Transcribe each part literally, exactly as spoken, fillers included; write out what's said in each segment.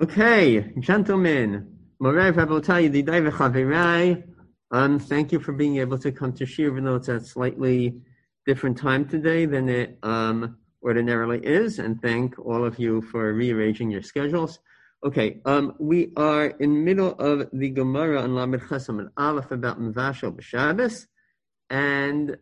Okay, gentlemen, Moray, Rabotai, Yedidai, V'chavirai, um, thank you for being able to come to Shir, even though it's a slightly different time today than it um, ordinarily is, and thank all of you for rearranging your schedules. Okay, um, we are in middle of the Gemara on Lamed Chesam and Aleph about Mevashel B'Shabbos, and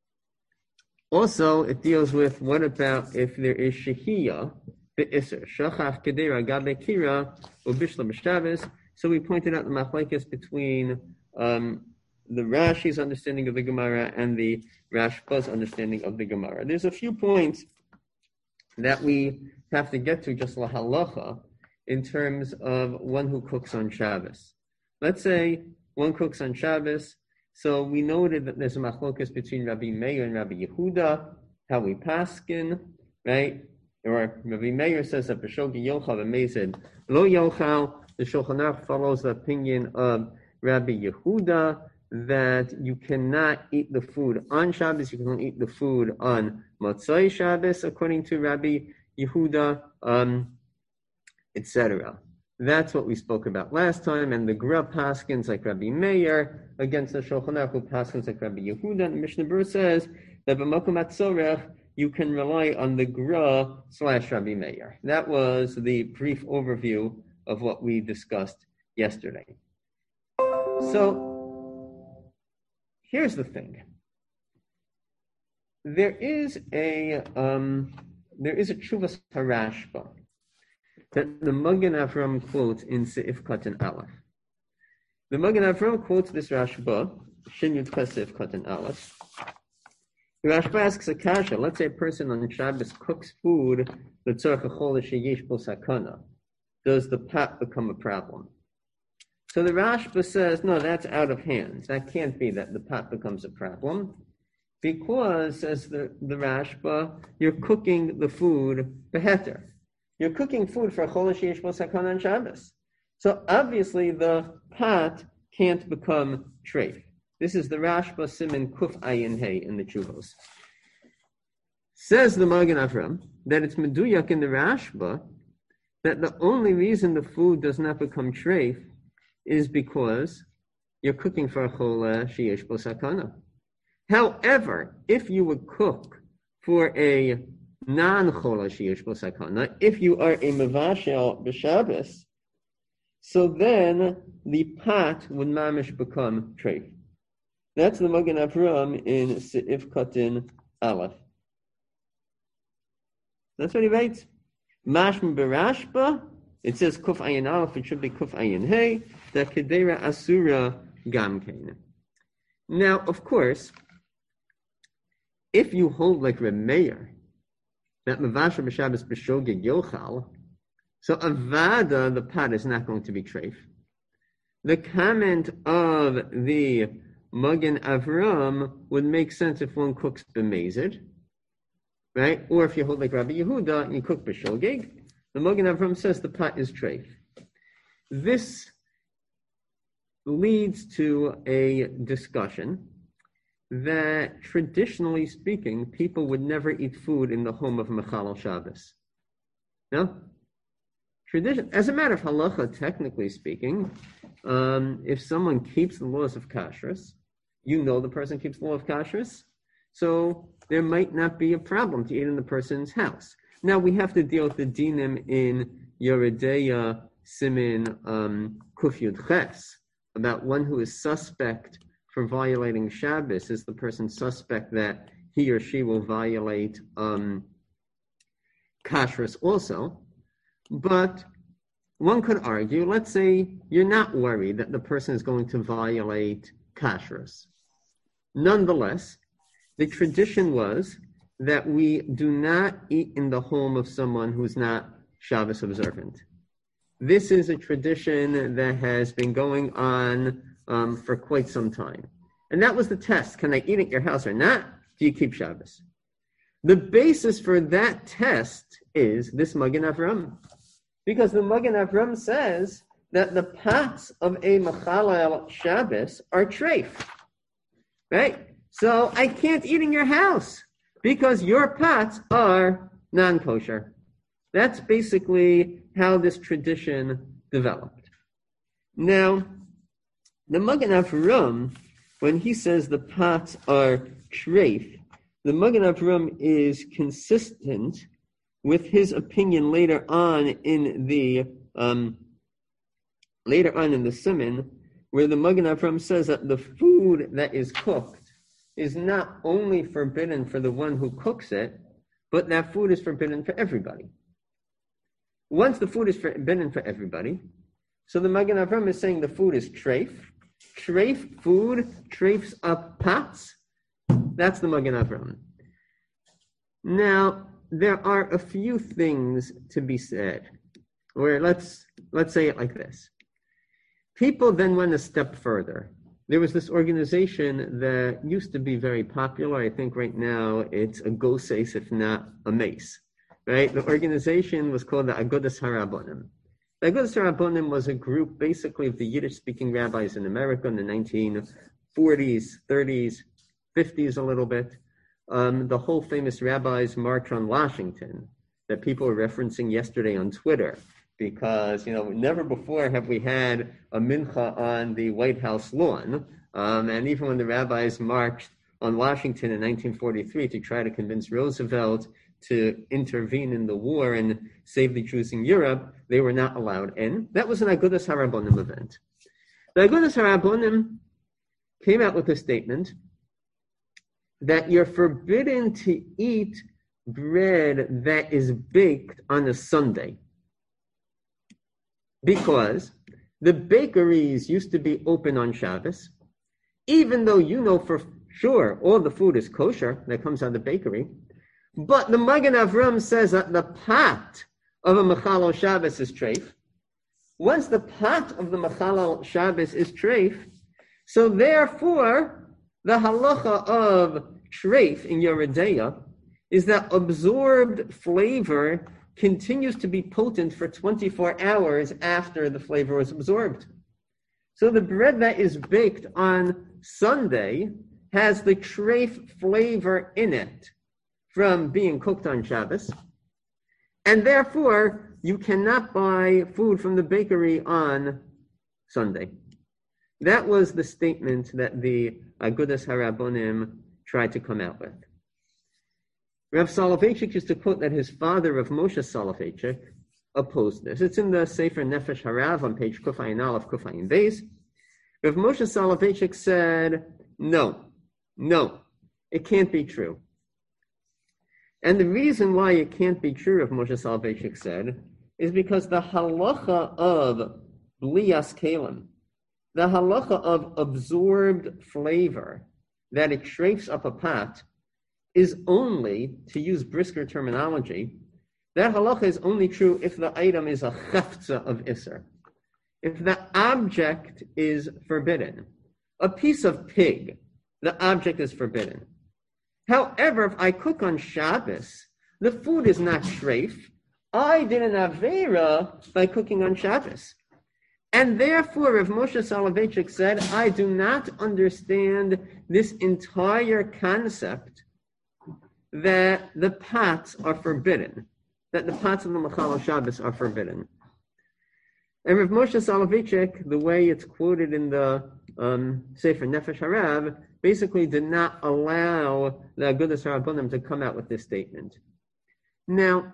also it deals with what about if there is Shehiyah, Be'isr, Shachach Kedera Gadle Kira, Ubishla B'Shabbos. So we pointed out the machlekes between um, the Rashi's understanding of the Gemara and the Rashba's understanding of the Gemara. There's a few points that we have to get to just la halacha in terms of one who cooks on Shabbos. Let's say one cooks on Shabbos. So we noted that there's a machlokes between Rabbi Meir and Rabbi Yehuda, how we paskin, right? Or Rabbi Meir says that B'shogi Yochal Amazed Lo Yochal. The Shulchan Aruch follows the opinion of Rabbi Yehuda that you cannot eat the food on Shabbos, you can only eat the food on Motzai Shabbos, according to Rabbi Yehuda, um, et cetera. That's what we spoke about last time, and the Gra paskins like Rabbi Meir against the Shulchan Aruch who paskins like Rabbi Yehuda. And Mishnah Berurah says that b'makom atzorech you can rely on the Gra slash Rabbi Meir. That was the brief overview of what we discussed yesterday. So here's the thing. There is a um, there is a Tshuvas Harashba that the Magen Avram quotes in Seif Katan Aleph. The Magen Avram quotes this Rashba, Shin Yud Ches Seif Katan Aleph. The Rashba asks a kasha. Let's say a person on Shabbos cooks food l'tzorech hachol sheyesh bo sakana. Does the pot become a problem? So the Rashba says, no, that's out of hand. That can't be that the pot becomes a problem. Because, says the, the Rashba, you're cooking the food beheter. You're cooking food for chol sheyesh bo sakana on Shabbos. So obviously the pot can't become treif. This is the Rashba Siman Kuf Ayin Hey in the Chuvos. Says the Magen Avram that it's meduyak in the Rashba that the only reason the food does not become treif is because you're cooking for a chol sheyesh bo sakana. However, if you would cook for a non-chol sheyesh bo sakana, if you are a mevashel b'Shabbos, so then the pot would mamish become treif. That's the Magen Avram in Seif Katan Aleph. That's what he writes. Mashma Berashba, it says Kuf Ayin Aleph, it should be Kuf Ayin Hey, that Kedera Asura Gamkein. Now, of course, if you hold like Reb Meir, that Mavasha B'Shabbos B'Shogeg Yochal, so Avada, the pot is not going to be treif. The comment of the Magen Avram would make sense if one cooks b'mezid, right? Or if you hold like Rabbi Yehuda and you cook b'shogeg, the Magen Avram says the pot is treif. This leads to a discussion that, traditionally speaking, people would never eat food in the home of Mechalel Shabbos. No? Tradition, as a matter of halacha, technically speaking, um, if someone keeps the laws of kashrus, you know the person keeps the law of kashrus, so there might not be a problem to eat in the person's house. Now we have to deal with the dinim in Yeredeya Simin um, Kuf Yud Ches about one who is suspect for violating Shabbos. Is the person suspect that he or she will violate um, kashrus also? But one could argue, let's say you're not worried that the person is going to violate kashrus. Nonetheless, the tradition was that we do not eat in the home of someone who's not Shabbos observant. This is a tradition that has been going on um, for quite some time. And that was the test. Can I eat at your house or not? Do you keep Shabbos? The basis for that test is this Magen Avram. Because the Magen Avram says that the pots of a Mechalel Shabbos are treif. Right? So I can't eat in your house because your pots are non-kosher. That's basically how this tradition developed. Now, the Magen Avraham, when he says the pots are treif, the Magen Avraham is consistent with his opinion later on in the um, later on in the Siman, where the Magen Avraham says that the food that is cooked is not only forbidden for the one who cooks it, but that food is forbidden for everybody. Once the food is forbidden for everybody, so the Magen Avraham is saying the food is treif. Treif food, treifs up pots. That's the Magen Avraham. Now, there are a few things to be said. Where let's let's say it like this. People then went a step further. There was this organization that used to be very popular. I think right now it's a goses, if not a mace. Right? The organization was called the Agudas Harabonim. The Agudas Harabonim was a group basically of the Yiddish-speaking rabbis in America in the nineteen forties, thirties, fifties a little bit. Um, the whole famous rabbis march on Washington that people were referencing yesterday on Twitter, because, you know, never before have we had a mincha on the White House lawn. Um, and even when the rabbis marched on Washington in nineteen forty-three to try to convince Roosevelt to intervene in the war and save the Jews in Europe, they were not allowed in. That was an Agudas Harabonim event. The Agudas Harabonim came out with a statement that you're forbidden to eat bread that is baked on a Sunday, because the bakeries used to be open on Shabbos, even though you know for sure all the food is kosher that comes out of the bakery. But the Magen Avraham says that the pot of a Mechalal Shabbos is treif. Once the pot of the Mechalal Shabbos is treif, so therefore the halacha of treif in Yoreh De'ah is that absorbed flavor continues to be potent for twenty-four hours after the flavor was absorbed. So the bread that is baked on Sunday has the treif flavor in it from being cooked on Shabbos, and therefore you cannot buy food from the bakery on Sunday. That was the statement that the Agudas Harabonim tried to come out with. Rav Soloveitchik used to quote that his father, Rav Moshe Soloveitchik, opposed this. It's in the Sefer Nefesh Harav on page Kufayin Aleph, Kufayin Beis. Rav Moshe Soloveitchik said, no, no, it can't be true. And the reason why it can't be true, Rav Moshe Soloveitchik said, is because the halacha of Blias Kalim, the halacha of absorbed flavor, that it treifs up a pot, is only, to use brisker terminology, that halacha is only true if the item is a cheftza of Isser. If the object is forbidden. A piece of pig, the object is forbidden. However, if I cook on Shabbos, the food is not treif. I did an avera by cooking on Shabbos. And therefore, Rav Moshe Soloveitchik said, I do not understand this entire concept that the pots are forbidden, that the pots of the Mechalal Shabbos are forbidden. And Rav Moshe Soloveitchik, the way it's quoted in the um, Sefer Nefesh Harav, basically did not allow the Agudas Harabonim to come out with this statement. Now,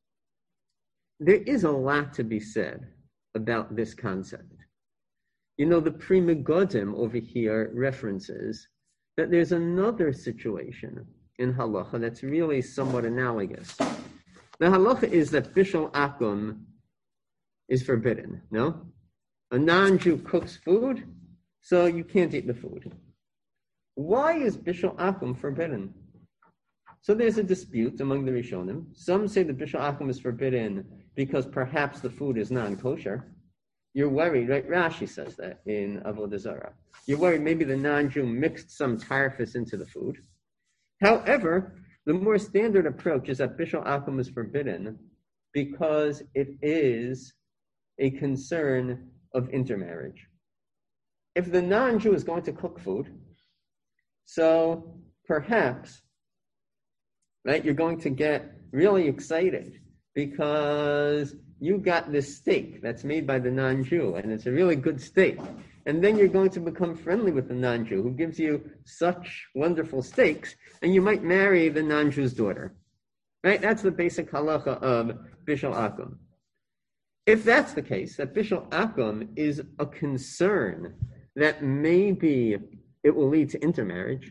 there is a lot to be said about this concept. You know, the Pri Megadim over here references that there's another situation in halacha that's really somewhat analogous. The halacha is that bishul akum is forbidden, no? A non-Jew cooks food, so you can't eat the food. Why is bishul akum forbidden? So there's a dispute among the Rishonim. Some say that bishul akum is forbidden because perhaps the food is non-kosher. You're worried, right? Rashi says that in Avodah Zarah. You're worried maybe the non-Jew mixed some tarfus into the food. However, the more standard approach is that bishul akum is forbidden because it is a concern of intermarriage. If the non-Jew is going to cook food, so perhaps, right, you're going to get really excited because you got this steak that's made by the non-Jew, and it's a really good steak. And then you're going to become friendly with the non-Jew who gives you such wonderful steaks, and you might marry the non-Jew's daughter. Right? That's the basic halacha of Bishul Akum. If that's the case, that Bishul Akum is a concern that maybe it will lead to intermarriage.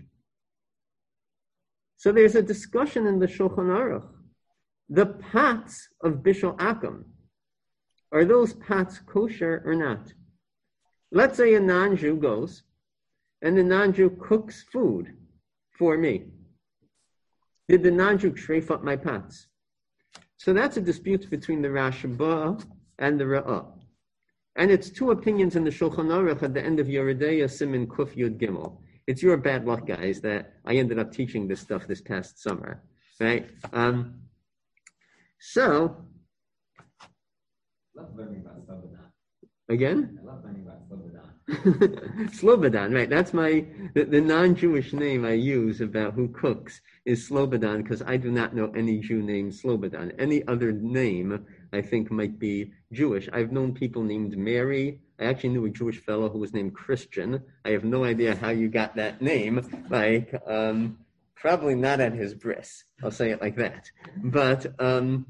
So there's a discussion in the Shulchan Aruch. The pots of Bishul Akum, are those pots kosher or not? Let's say a non-Jew goes, and the non-Jew cooks food for me. Did the non-Jew treif up my pots? So that's a dispute between the Rashba and the Ra'ah. And it's two opinions in the Shulchan Aruch at the end of Yeridea Siman Kuf Yud Gimel. It's your bad luck, guys, that I ended up teaching this stuff this past summer, right? Um, so, I love learning about Slobodan. Again? I love learning about Slobodan. Slobodan, right? That's my, the, the non-Jewish name I use about who cooks is Slobodan, because I do not know any Jew named Slobodan. Any other name, I think, might be Jewish. I've known people named Mary. I actually knew a Jewish fellow who was named Christian. I have no idea how you got that name. Like, um, probably not at his bris. I'll say it like that. But um,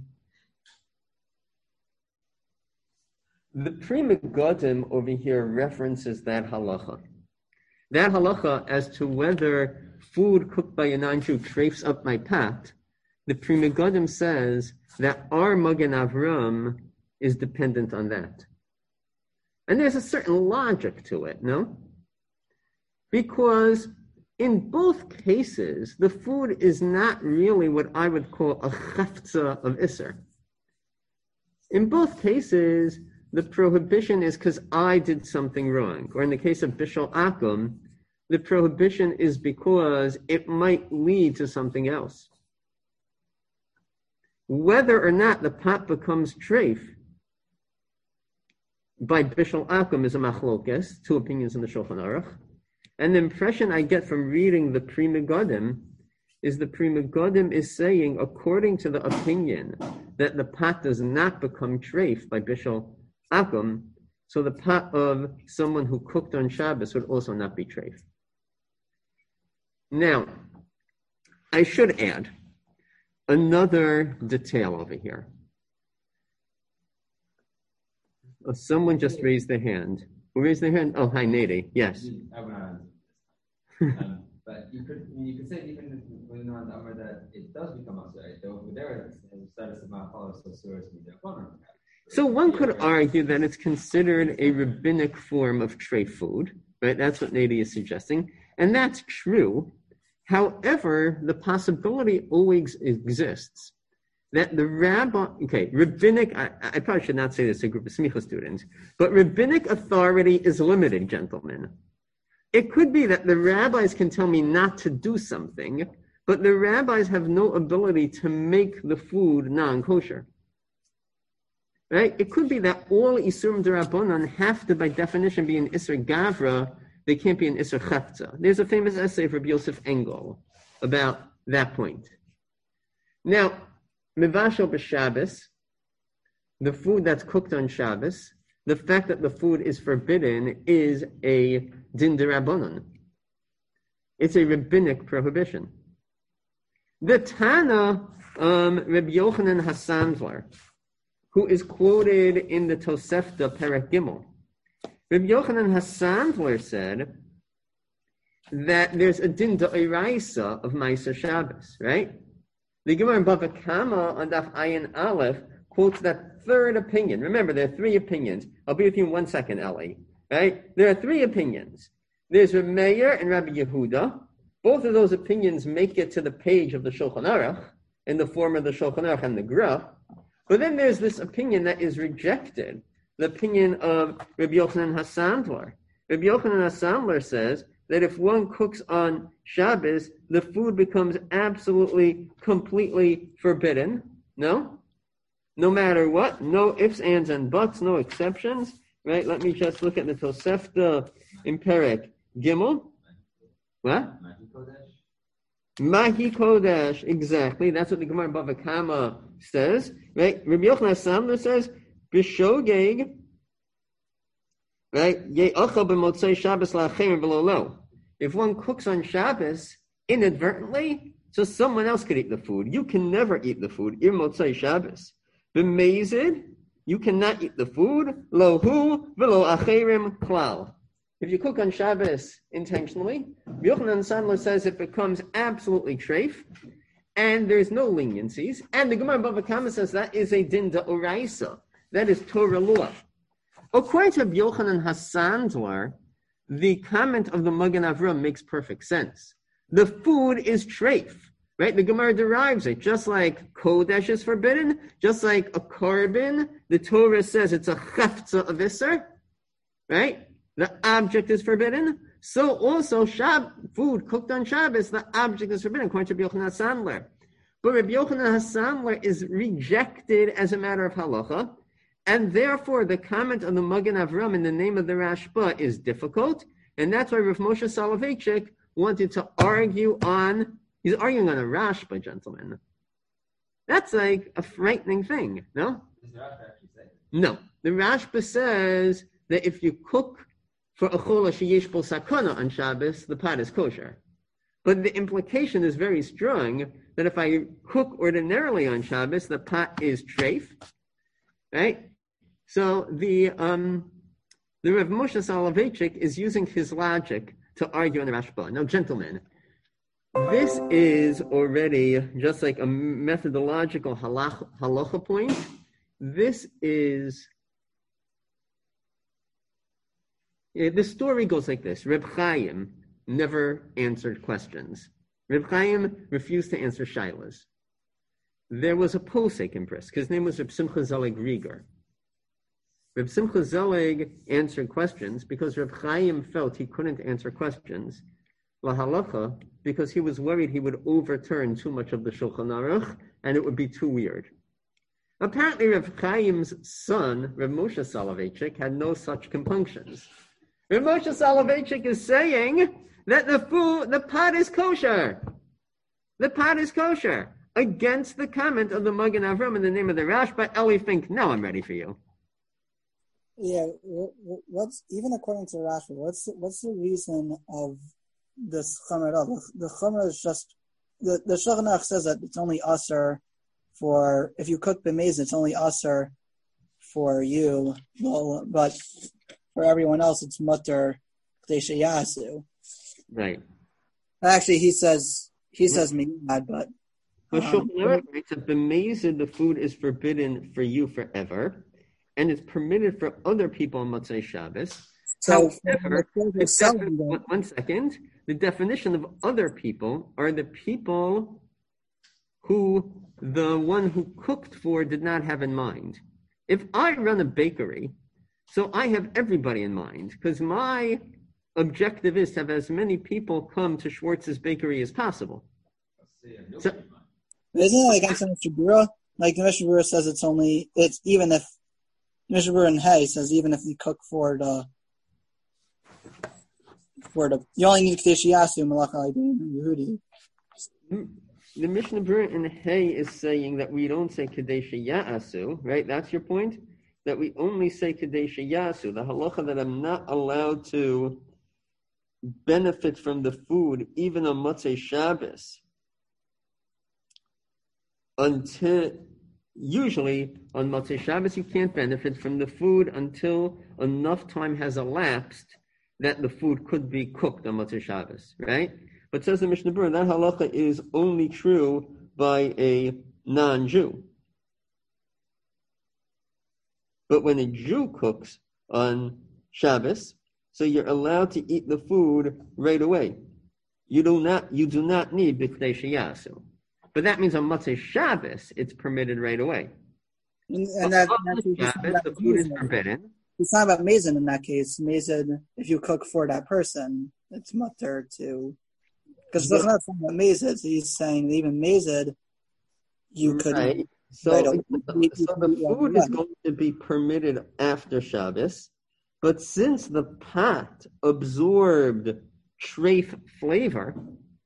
the Pri Megadim over here references that halacha. That halacha as to whether food cooked by a non-Jew treifs up my pot, the Pri Megadim says that our Magen Avram is dependent on that. And there's a certain logic to it, no? Because in both cases, the food is not really what I would call a chafza of Isser. In both cases, the prohibition is because I did something wrong. Or in the case of Bishul Akum, the prohibition is because it might lead to something else. Whether or not the pot becomes treif by Bishul Akum is a machlokes, two opinions in the Shulchan Aruch. And the impression I get from reading the Pri Megadim is the Pri Megadim is saying, according to the opinion that the pot does not become treif by Bishul Akum, so the pot of someone who cooked on Shabbos would also not be treif. Now, I should add another detail over here. Oh, someone just raised their hand. Who raised their hand? Oh, hi, Nady. Yes. um, but you could you could say even when on the Amr that it does become also right? Though there is the status of Ma'afal so serious with their phone. So one could argue that it's considered a rabbinic form of treif food, right? That's what Nady is suggesting, and that's true. However, the possibility always exists that the rabbi, okay, rabbinic, I, I probably should not say this to a group of smicha students, but rabbinic authority is limited, gentlemen. It could be that the rabbis can tell me not to do something, but the rabbis have no ability to make the food non-kosher. Right? It could be that all Isurim D'Rabbanan have to, by definition, be an Isser Gavra. They can't be an Isser Chafza. There's a famous essay from Yosef Engel about that point. Now, Mivashel b'Shabbos, the food that's cooked on Shabbos, the fact that the food is forbidden is a din d'Rabbanan. It's a rabbinic prohibition. The Tana, um, Reb Yochanan Hassandler, who is quoted in the Tosefta Perek Gimel, Reb Yochanan Hassandler said that there's a din d'oraisa of Ma'aser Shabbos, right? The Gemara in Bava Kama on Daf Ayin Aleph quotes that third opinion. Remember, there are three opinions. I'll be with you in one second, Ellie. Right? There are three opinions. There's Reb Meir and Rabbi Yehuda. Both of those opinions make it to the page of the Shulchan Aruch in the form of the Shulchan Aruch and the Gra. But then there's this opinion that is rejected, the opinion of Rabbi Yochanan Hassandler. Rabbi Yochanan Hassandler says that if one cooks on Shabbos, the food becomes absolutely, completely forbidden. No? No matter what. No ifs, ands, and buts. No exceptions. Right? Let me just look at the Tosefta in Perek Gimel. What? Mahi Kodesh, exactly. That's what the Gemara Bava Kama says, right? Rabbi Yochanan Sandler says, B'shogeg, right? Ye'achal b'motzei Shabbos la'acherim v'lo lo. If one cooks on Shabbos inadvertently, so someone else could eat the food. You can never eat the food. Ir motzei Shabbos. B'mezid, you cannot eat the food. Lo hu v'lo acherim klal. If you cook on Shabbos intentionally, Yochanan Sandler says it becomes absolutely treif, and there's no leniencies. And the Gemara Bava Kama says that is a din d'oraisa. That is Torah law. According to Yochanan Hassandler, the comment of the Magen Avraham makes perfect sense. The food is treif, right? The Gemara derives it. Just like Kodesh is forbidden, just like a korban, the Torah says it's a chefza of Isser, right? The object is forbidden. So also Shab, food cooked on Shabbos, the object is forbidden, according to Rabbi Yochanan Sandler. But Rabbi Yochanan Sandler is rejected as a matter of halacha, and therefore the comment of the Magen Avraham in the name of the Rashba is difficult, and that's why Rav Moshe Soloveitchik wanted to argue on, he's arguing on a Rashba, gentlemen. That's like a frightening thing, no? Does the Rashba actually say? No. The Rashba says that if you cook for a chola sheyesh bo sakana on Shabbos, the pot is kosher. But the implication is very strong that if I cook ordinarily on Shabbos, the pot is treif, right? So the um, the Rav Moshe Soloveitchik is using his logic to argue on the Rashba. Now, gentlemen, this is already just like a methodological halach, halacha point. This is The story goes like this. Reb Chaim never answered questions. Reb Chaim refused to answer shaylas. There was a posek in Brisk. His name was Reb Simcha Zelig Rieger. Reb Simcha Zelig answered questions because Reb Chaim felt he couldn't answer questions lahalacha because he was worried he would overturn too much of the Shulchan Aruch and it would be too weird. Apparently, Reb Chaim's son, Reb Moshe Soloveitchik, had no such compunctions. Reb Moshe Soloveitchik is saying that the food, the pot is kosher. The pot is kosher. Against the comment of the Magen Avraham in the name of the Rashba, Eli Fink, now I'm ready for you. Yeah, what's, even according to Rashba, what's, what's the reason of this Chamra? The Chamra is just, the, the Shulchan Aruch says that it's only usher for, if you cook b'mezid, it's only usher for you, well, but for everyone else, it's mutter k'dei sheyasu. Right. Actually, he says he says miyad, but But um, Shulchan Aruch writes that b'mezid, the food is forbidden for you forever, and it's permitted for other people on Motzei Shabbos. So, However, the the selling defi- one, one second. The definition of other people are the people who the one who cooked for did not have in mind. If I run a bakery, so I have everybody in mind, because my objective is to have as many people come to Schwartz's bakery as possible. So, isn't it like against the Mishnah Berurah? Like the Mishnah Berurah says, it's only it's even if Mishnah Berurah in Hay says even if you cook for the for the you only need K'dei Sheyasu Malach Al Yehudi. The Mishnah Berurah in Hay is saying that we don't say K'dei Sheyasu, right? That's your point? That we only say K'dei Sheyasu, the halacha that I'm not allowed to benefit from the food even on Motzei Shabbos until, usually on Motzei Shabbos you can't benefit from the food until enough time has elapsed that the food could be cooked on Motzei Shabbos, right? But says the Mishnah Berurah, that halacha is only true by a non-Jew. But when a Jew cooks on Shabbos, so you're allowed to eat the food right away. You do not, you do not need b'kdei sheyasu. But that means on Motzei Shabbos, it's permitted right away. And, and that, on Shabbos, the food is forbidden. It's not about mezid in that case. Mezid, if you cook for that person, it's mutter to. Because it's not talking about mezid. So he's saying that even mezid, you could. Right. So, right so the food is going to be permitted after Shabbos, but since the pot absorbed treif flavor,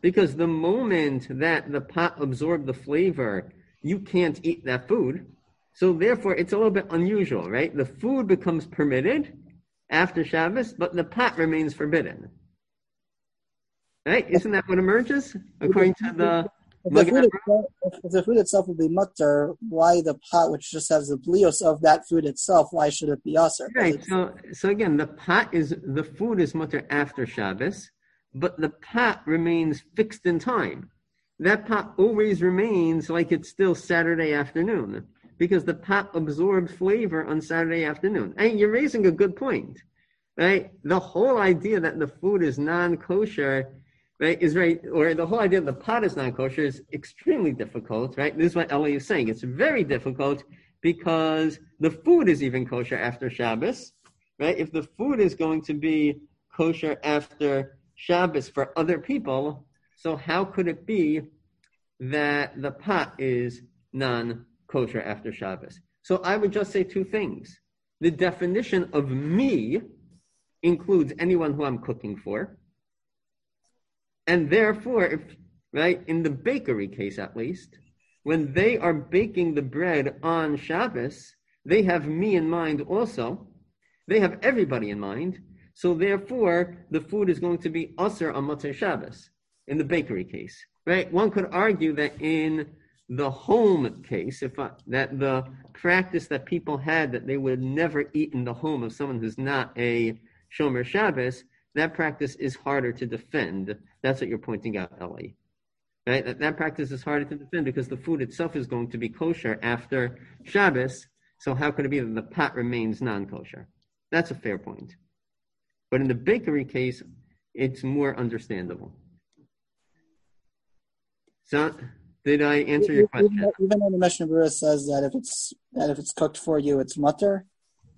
because the moment that the pot absorbed the flavor, you can't eat that food. So therefore, it's a little bit unusual, right? The food becomes permitted after Shabbos, but the pot remains forbidden. Right? Isn't that what emerges according to the? If the, food itself, if the food itself will be mutter, why the pot, which just has the blios of that food itself, why should it be usher? Right. So, so again, the pot is the food is mutter after Shabbos, but the pot remains fixed in time. That pot always remains like it's still Saturday afternoon because the pot absorbs flavor on Saturday afternoon. And you're raising a good point, right? The whole idea that the food is non-kosher, right, is very, or the whole idea that the pot is non-kosher is extremely difficult, right? This is what Eli is saying. It's very difficult because the food is even kosher after Shabbos, right? If the food is going to be kosher after Shabbos for other people, so how could it be that the pot is non-kosher after Shabbos? So I would just say two things. The definition of me includes anyone who I'm cooking for. And therefore, if, right, in the bakery case at least, when they are baking the bread on Shabbos, they have me in mind also. They have everybody in mind. So therefore, the food is going to be usher on Motzei Shabbos in the bakery case, right? One could argue that in the home case, if I, that the practice that people had that they would never eat in the home of someone who's not a Shomer Shabbos, that practice is harder to defend. That's what you're pointing out, Ellie. Right? That, that practice is harder to defend because the food itself is going to be kosher after Shabbos. So how could it be that the pot remains non-kosher? That's a fair point. But in the bakery case, it's more understandable. So, did I answer your question? Even, even when the Mishnah Berurah says that if it's that if it's cooked for you, it's mutter.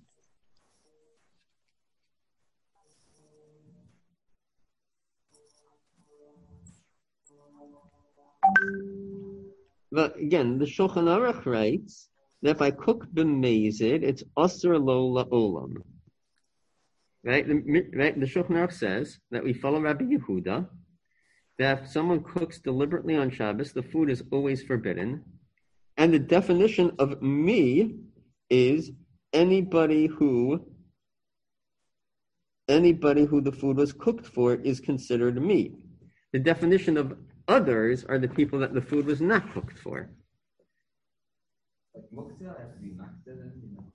But again, the Shulchan Aruch writes that if I cook b'mezid, it's asur lo la'olam. Right? The, right? The Shulchan Aruch says that we follow Rabbi Yehuda, that if someone cooks deliberately on Shabbos, the food is always forbidden. And the definition of me is anybody who anybody who the food was cooked for is considered me. The definition of others are the people that the food was not cooked for. Like muktzah has to be muktzah, you know.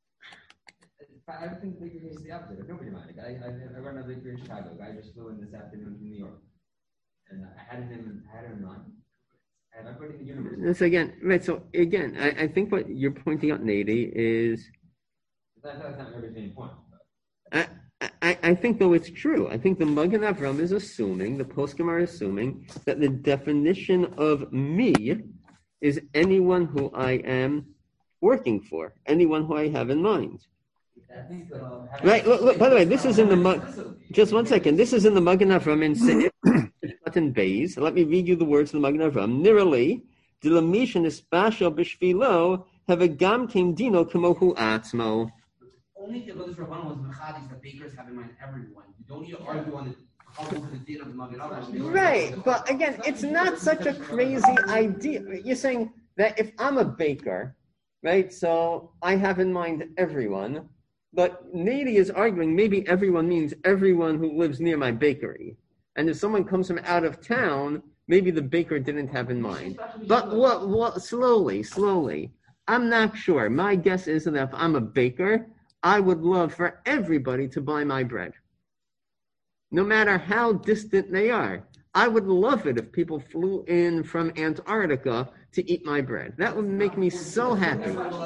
I would think the bakery is the opposite. Nobody mind. I, I, I run a bakery in Chicago. A guy just flew in this afternoon from New York. And I had him, I had him in mind. I had everybody in the universe. So again, right, so again, I, I think what you're pointing out, Nady, is... That's not really the main point. I, I, I think, though, it's true. I think the Magen Avram is assuming, the poskim are assuming, that the definition of me is anyone who I am working for, anyone who I have in mind. Right, look, look, by the way, this is in the Mag... Just one second. This is in the Magen Avram in Seif button Beis. Let me read you the words of the Magen Avram. Nirali, Dilamishan Ispashel Bishvilo, have a gam came dino kamohu atzmo. Only the brothers Rabban was mechadis that bakers have in mind everyone. You don't need to argue on the how over the din of the Magen Avram. Right, but again, it's not such a crazy idea. You're saying that if I'm a baker, right, so I have in mind everyone, but Nady is arguing maybe everyone means everyone who lives near my bakery. And if someone comes from out of town, maybe the baker didn't have in mind. But what, what, slowly, slowly, I'm not sure. My guess is that if I'm a baker, I would love for everybody to buy my bread. No matter how distant they are. I would love it if people flew in from Antarctica to eat my bread. That would make me so happy. Is that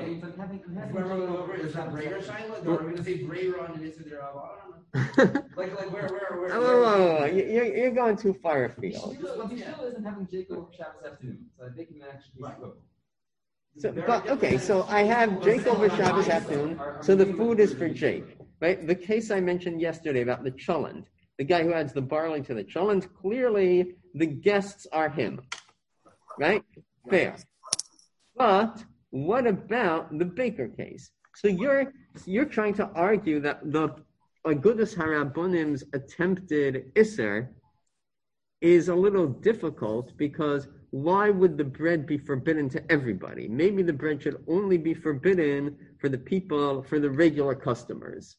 Breyer Shiloh? Or are we going to say Breyer on the Instagram? Like, like where, where, where? Oh, whoa, whoa, whoa. You're, you're going too far afield. He still isn't having Jacob Shabbos afternoon, so they can actually Right. cook. So, but okay, so I have Jake over Shabbos afternoon, so the food is for Jake, right? The case I mentioned yesterday about the cholent, the guy who adds the barley to the cholent, clearly the guests are him, right? Fair. But what about the baker case? So you're you're trying to argue that the Agudas Harabonim's attempted Isser is a little difficult because why would the bread be forbidden to everybody? Maybe the bread should only be forbidden for the people, for the regular customers.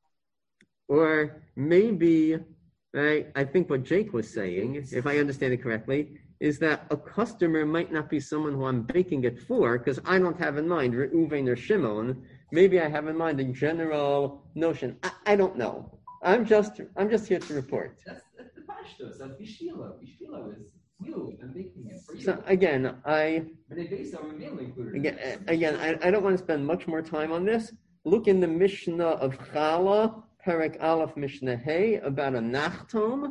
Or maybe, right, I think what Jake was saying, if I understand it correctly, is that a customer might not be someone who I'm baking it for, because I don't have in mind Reuven or Shimon. Maybe I have in mind a general notion. I, I don't know. I'm just I'm just here to report. That's, that's the pashtos. That's bishvila. Bishvila is you. I'm baking it for you. So again, I But they base on mainly included. again, again I, I don't want to spend much more time on this. Look in the Mishnah of Chala, Perek Aleph Mishnah Hey, about a nachtom,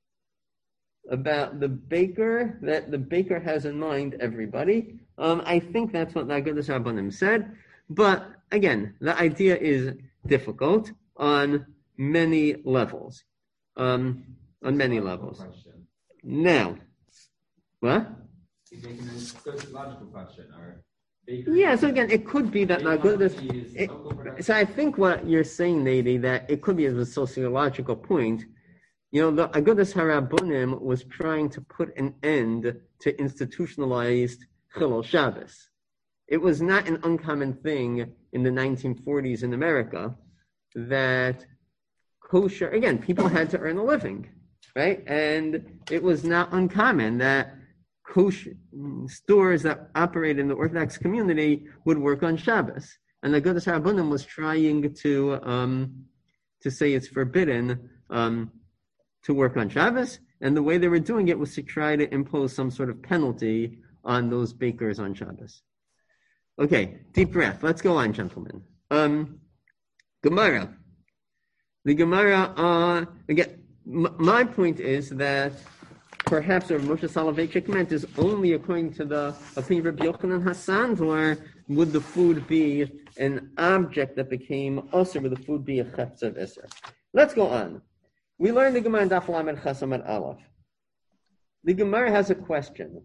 about the baker, that the baker has in mind everybody. Um, I think that's what Nagadas Rabbanim said. But again, the idea is difficult on many levels. Um, on many levels. Question. Now, what? You're making a sociological question. Or Yeah, so again, it could be that Nagadas. So I think what you're saying, Nady, that it could be as a sociological point. You know, the Agudas Harabonim was trying to put an end to institutionalized Chilul Shabbos. It was not an uncommon thing in the nineteen forties in America that kosher, again, people had to earn a living, right? And it was not uncommon that kosher stores that operate in the Orthodox community would work on Shabbos. And the Agudas Harabonim was trying to um, to say it's forbidden um, to work on Shabbos, and the way they were doing it was to try to impose some sort of penalty on those bakers on Shabbos. Okay, deep breath. Let's go on, gentlemen. Um, Gemara. The Gemara, uh, again, m- my point is that perhaps what Moshe Soloveitchik meant is only according to the opinion of Rabbi Yochanan HaSandlar would the food be an object that became usher, would the food be a chetz of isser. Let's go on. We learned the Gemara in Daf Lamed Ches Amud Aleph. The Gemara has a question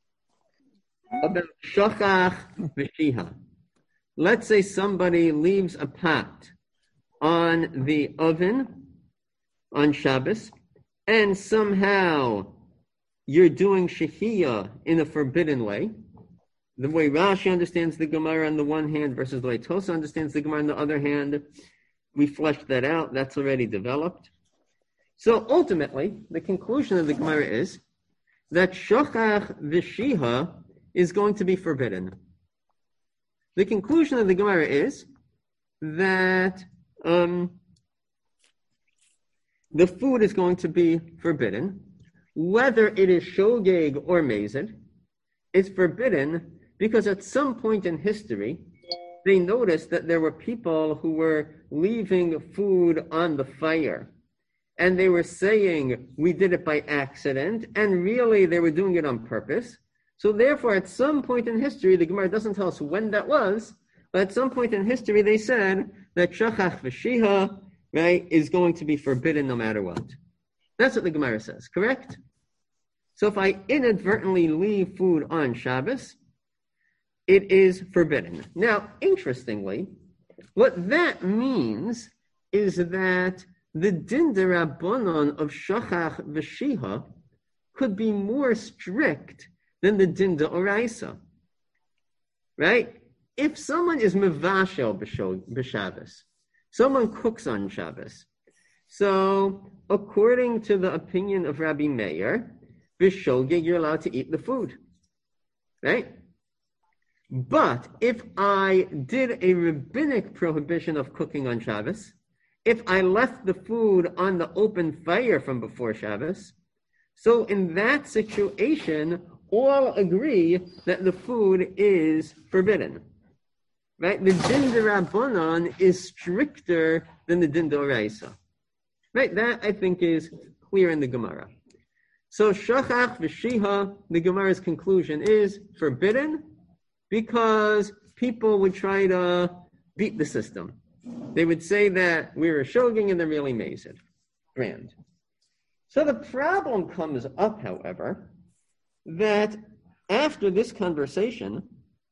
about shachach v'shiha. Let's say somebody leaves a pot on the oven on Shabbos, and somehow you're doing shehiyah in a forbidden way. The way Rashi understands the Gemara on the one hand versus the way Tosa understands the Gemara on the other hand, we fleshed that out. That's already developed. So ultimately, the conclusion of the Gemara is that shachach v'shiha is going to be forbidden. The conclusion of the Gemara is that um, the food is going to be forbidden, whether it is shogeg or mazid. It's forbidden because at some point in history, they noticed that there were people who were leaving food on the fire. And they were saying, we did it by accident, and really they were doing it on purpose. So therefore, at some point in history, the Gemara doesn't tell us when that was, but at some point in history, they said that shachach v'shiha, right, is going to be forbidden no matter what. That's what the Gemara says, correct? So if I inadvertently leave food on Shabbos, it is forbidden. Now, interestingly, what that means is that the din d'Rabbanan of shachach v'shiha could be more strict than the din d'Oraisa, right? If someone is mevashel b'Shabbos, someone cooks on Shabbos. So, according to the opinion of Rabbi Meir, b'shogeg, you're allowed to eat the food, right? But if I did a rabbinic prohibition of cooking on Shabbos, if I left the food on the open fire from before Shabbos, so in that situation, all agree that the food is forbidden. Right? The din d'Rabbanan is stricter than the din d'Oraisa. Right? That, I think, is clear in the Gemara. So, shachach v'shiha, the Gemara's conclusion is forbidden because people would try to beat the system. They would say that we were shoging and they're really mazed. Grand. So the problem comes up, however, that after this conversation,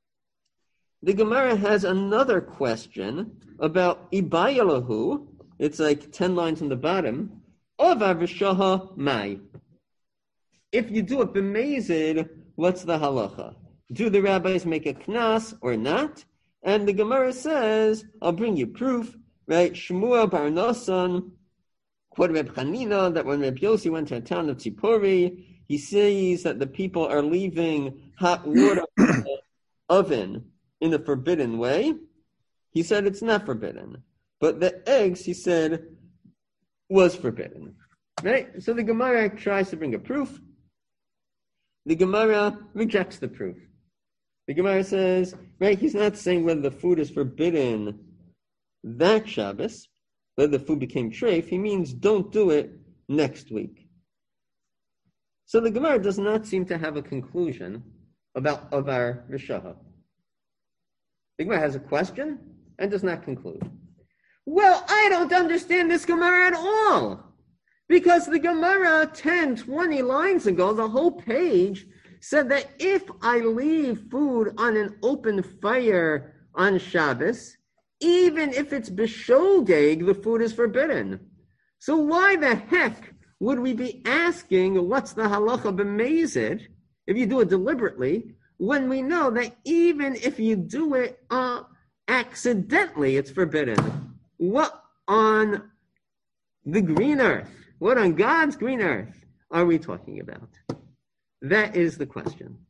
the Gemara has another question about Ibayalahu. It's like ten lines on the bottom. Of Avishaha Mai. if you do it b'mezid, what's the halacha? Do the rabbis make a knas or not? And the Gemara says, I'll bring you proof, right? Shmuel bar Nasan, quoted Reb Chanina, that when Reb Yossi went to a town of Tzipori, he sees that the people are leaving hot water in the oven in a forbidden way. He said it's not forbidden. But the eggs, he said, was forbidden. Right? So the Gemara tries to bring a proof. The Gemara rejects the proof. The Gemara says, right, he's not saying whether the food is forbidden that Shabbos, whether the food became treif. He means don't do it next week. So the Gemara does not seem to have a conclusion about of our Rishaha. The Gemara has a question and does not conclude. Well, I don't understand this Gemara at all. Because the Gemara ten, twenty lines ago, the whole page, said that if I leave food on an open fire on Shabbos, even if it's b'shogeg, the food is forbidden. So why the heck would we be asking what's the halacha b'mezid if you do it deliberately, when we know that even if you do it uh, accidentally, it's forbidden? What on the green earth, what on God's green earth are we talking about? That is the question.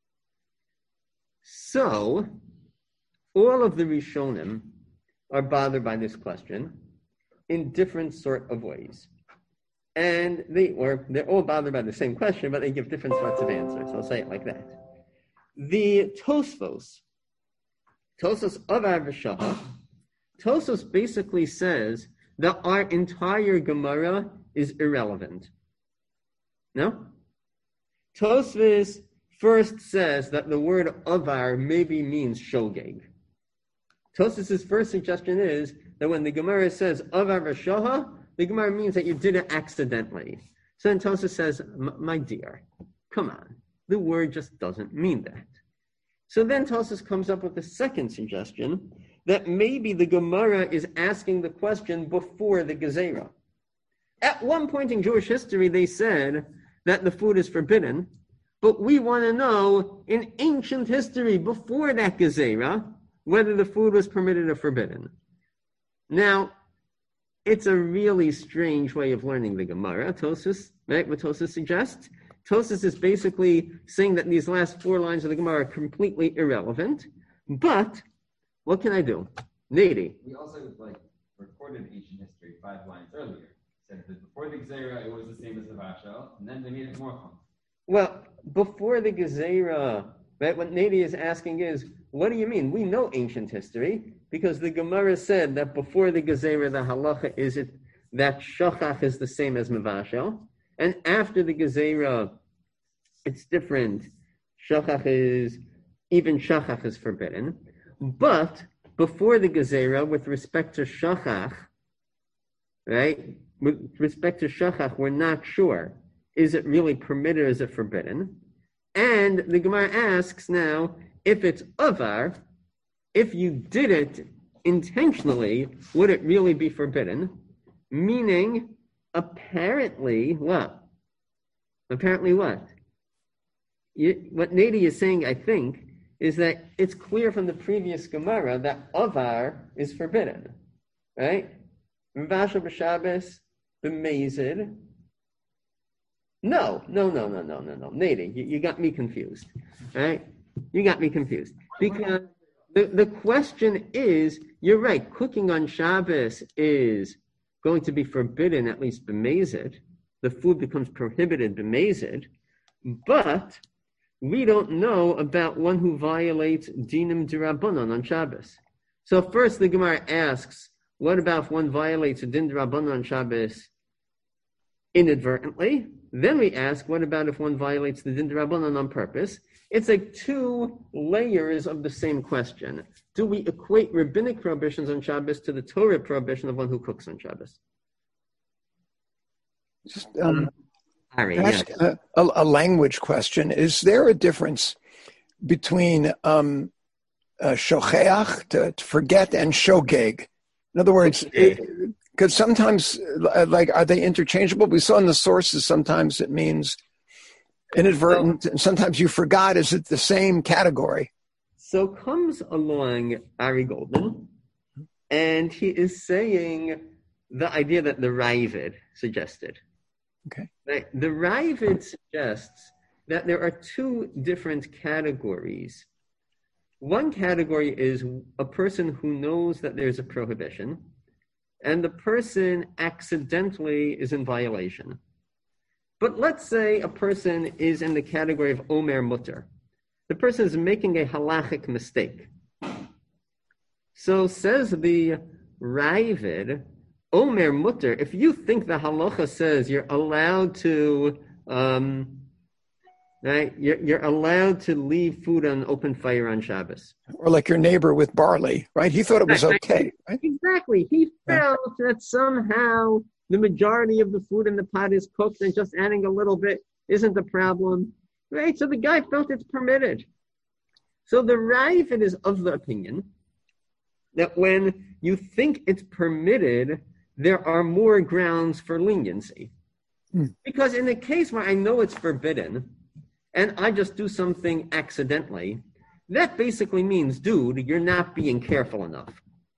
So, all of the Rishonim are bothered by this question in different sort of ways. And they, or they're all bothered by the same question, but they give different sorts of answers. I'll say it like that. The Tosfos, Tosfos of our Rishonim, Tosfos basically says that our entire Gemara is irrelevant. No? Tosfos first says that the word avar maybe means shogeg. Tosfos' first suggestion is that when the Gemara says avar v'shoha, the Gemara means that you did it accidentally. So then Tosfos says, my dear, come on, the word just doesn't mean that. So then Tosfos comes up with the second suggestion, that maybe the Gemara is asking the question before the Gezerah. At one point in Jewish history, they said that the food is forbidden, but we want to know in ancient history before that Gezerah whether the food was permitted or forbidden. Now, it's a really strange way of learning the Gemara. Tosfos, right? What Tosfos suggests? Tosfos is basically saying that these last four lines of the Gemara are completely irrelevant, but what can I do? Nady. We also like recorded ancient history five lines earlier. Said that before the Gezerah, it was the same as the Vashel, and then they made it more fun. Well, before the Gezerah, right, what Nady is asking is, what do you mean? We know ancient history, because the Gemara said that before the Gezerah, the halacha is it that shachach is the same as mevashel, and after the Gezerah, it's different. Shachach is, even shachach is forbidden. But before the Gezerah, with respect to shachach, right, with respect to shachach, we're not sure. Is it really permitted or is it forbidden? And the Gemara asks now, if it's avar, if you did it intentionally, would it really be forbidden? Meaning, apparently, what? Apparently what? You, what Nady is saying, I think, is that it's clear from the previous Gemara that avar is forbidden, right? Vashel b'Shabbos b'mezid. No, no, no, no, no, no, no. Nady, you, you got me confused, right? You got me confused. Because the, the question is, you're right, cooking on Shabbos is going to be forbidden, at least b'mezid. The food becomes prohibited b'mezid, but we don't know about one who violates dinim d'Rabbanan on Shabbos. So first the Gemara asks, what about if one violates a din d'Rabbanan on Shabbos inadvertently? Then we ask, what about if one violates the din d'Rabbanan on purpose? It's like two layers of the same question. Do we equate rabbinic prohibitions on Shabbos to the Torah prohibition of one who cooks on Shabbos? Just um, Harry, ask yes. a, a, a language question. Is there a difference between um, uh, shocheach, to, to forget, and shogeg? In other words, because sometimes, uh, like, are they interchangeable? We saw in the sources sometimes it means inadvertent, and sometimes you forgot. Is it the same category? So comes along Ari Goldman, and he is saying the idea that the Ravid suggested. Okay. Right? The Ravid suggests that there are two different categories. One category is a person who knows that there's a prohibition, and the person accidentally is in violation. But let's say a person is in the category of Omer Mutter. The person is making a halachic mistake. So says the Ravid, Omer Mutter, if you think the halacha says you're allowed to, um, right, you're, you're allowed to leave food on open fire on Shabbos. Or like your neighbor with barley, right? He thought it was okay, right? Exactly. He felt that somehow the majority of the food in the pot is cooked and just adding a little bit isn't a problem, right? So the guy felt it's permitted. So the Ravid is of the opinion that when you think it's permitted, there are more grounds for leniency. Hmm. Because in a case where I know it's forbidden and I just do something accidentally, that basically means, dude, you're not being careful enough.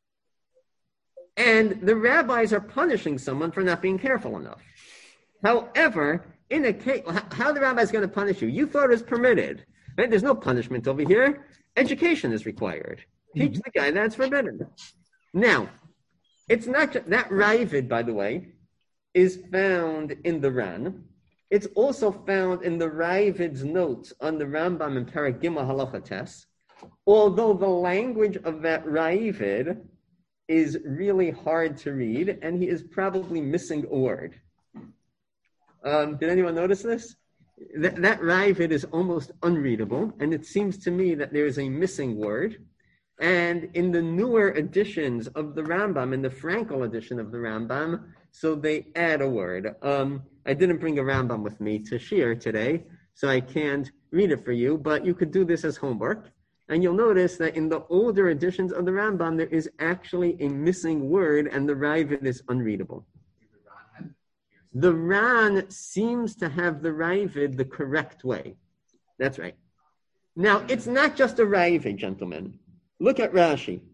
And the rabbis are punishing someone for not being careful enough. However, in a case, how are the rabbis going to punish you? You thought it was permitted. Right? There's no punishment over here. Education is required. Teach the guy that's forbidden. Now, it's not just, that Ravid, by the way, is found in the Ran. It's also found in the Ravid's notes on the Rambam in Perek Gimel Halacha Tes, although the language of that Ravid is really hard to read, and he is probably missing a word. Um, did anyone notice this? That, that Ravid is almost unreadable, and it seems to me that there is a missing word. And in the newer editions of the Rambam, in the Frankel edition of the Rambam, so they add a word. Um, I didn't bring a Rambam with me to share today, so I can't read it for you, but you could do this as homework. And you'll notice that in the older editions of the Rambam, there is actually a missing word, and the Ravid is unreadable. The Ran seems to have the Ravid the correct way. That's right. Now, it's not just a Ravid, gentlemen. Look at Rashi.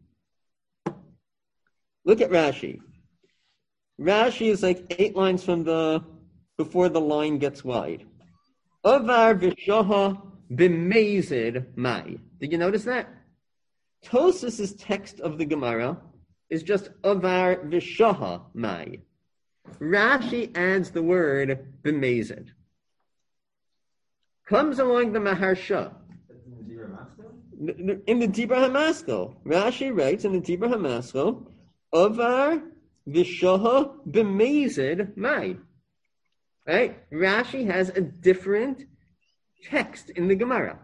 Look at Rashi. Rashi is like eight lines from the, before the line gets wide. Avar v'shoha b'mezid mai. Did you notice that? Tosas's text of the Gemara is just avar v'shoha mai. Rashi adds the word b'mezid. Comes along the Maharsha. In the Dibra Hamaskal, Rashi writes in the Dibra Hamaskal, Avar v'shoha b'mezid mai. Right? Rashi has a different text in the Gemara.